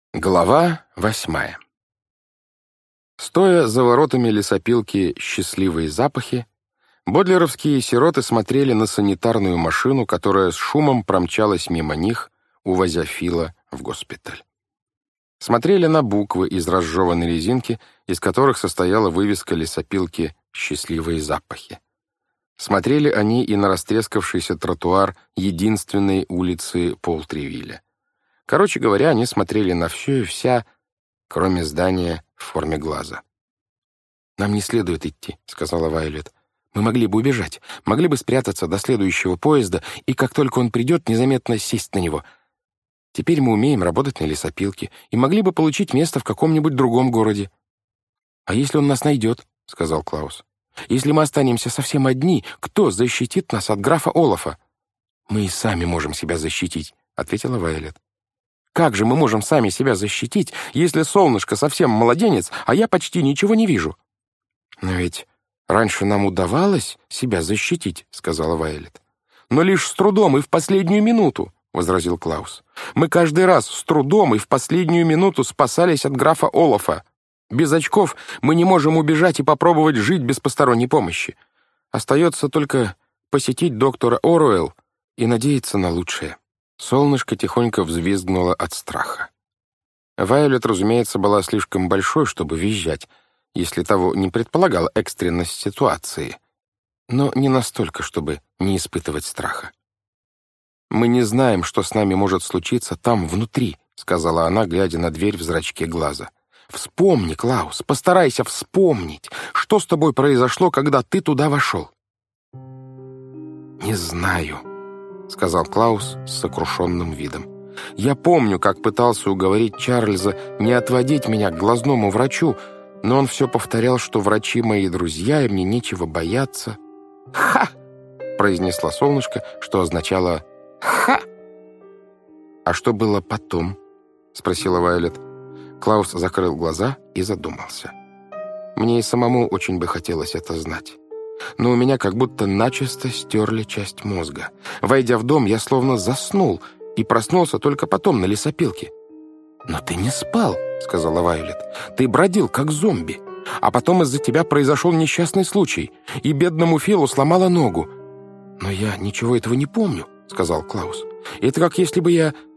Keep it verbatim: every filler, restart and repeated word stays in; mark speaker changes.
Speaker 1: Глава восьмая. Стоя за воротами лесопилки «Счастливые запахи», бодлеровские сироты смотрели на санитарную машину, которая с шумом промчалась мимо них, увозя Фила в госпиталь. Смотрели на буквы из разжеванной резинки, из которых состояла вывеска лесопилки «Счастливые запахи». Смотрели они и на растрескавшийся тротуар единственной улицы Полтривилля. Короче говоря, они смотрели на все и вся, кроме здания в форме глаза. «Нам не следует идти», — сказала Вайолет. «Мы могли бы убежать, могли бы спрятаться до следующего поезда, и как только он придет, незаметно сесть на него. Теперь мы умеем работать на лесопилке и могли бы получить место в каком-нибудь другом городе». «А если он нас найдет?» — сказал Клаус. «Если мы останемся совсем одни, кто защитит нас от графа Олафа?» «Мы и сами можем себя защитить», — ответила Вайолет. «Как же мы можем сами себя защитить, если солнышко совсем младенец, а я почти ничего не вижу?» «Но ведь раньше нам удавалось себя защитить», — сказала Вайолет. «Но лишь с трудом и в последнюю минуту», — возразил Клаус. «Мы каждый раз с трудом и в последнюю минуту спасались от графа Олафа. Без очков мы не можем убежать и попробовать жить без посторонней помощи. Остается только посетить доктора Оруэлл и надеяться на лучшее». Солнышко тихонько взвизгнуло от страха. Вайолет, разумеется, была слишком большой, чтобы визжать, если того не предполагала экстренность ситуации, но не настолько, чтобы не испытывать страха. «Мы не знаем, что с нами может случиться там, внутри», — сказала она, глядя на дверь в зрачке глаза. «Вспомни, Клаус, постарайся вспомнить, что с тобой произошло, когда ты туда вошел». «Не знаю», — сказал Клаус с сокрушенным видом. «Я помню, как пытался уговорить Чарльза не отводить меня к глазному врачу, но он все повторял, что врачи мои друзья, и мне нечего бояться». «Ха!» — произнесла солнышко, что означало «ха!» «А что было потом?» — спросила Вайолет. Клаус закрыл глаза и задумался. «Мне и самому очень бы хотелось это знать. Но у меня как будто начисто стерли часть мозга. Войдя в дом, я словно заснул и проснулся только потом на лесопилке». «Но ты не спал», — сказала Вайолет. «Ты бродил, как зомби. А потом из-за тебя произошел несчастный случай, и бедному Филу сломала ногу». «Но я ничего этого не помню», — сказал Клаус. «Это как если бы я